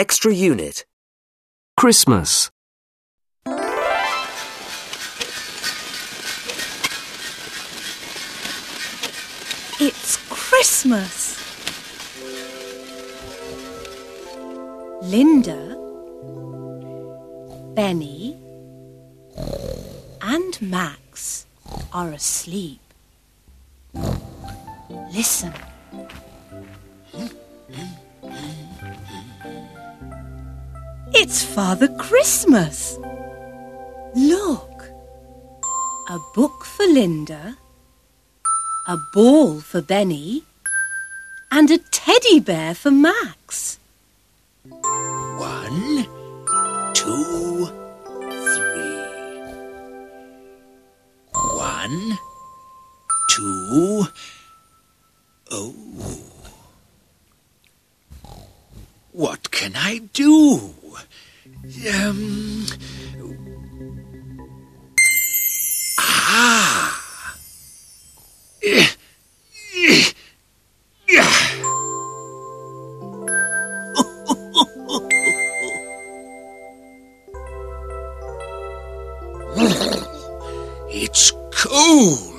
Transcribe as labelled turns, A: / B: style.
A: extra unit.
B: Christmas.
C: It's Christmas. Linda, Benny, and Max are asleep. Listen. It's Father Christmas. Look. A book for Linda, a ball for Benny, and a teddy bear for Max.
D: 1, 2, 3. 1, 2. Oh. What can I do? It's cold.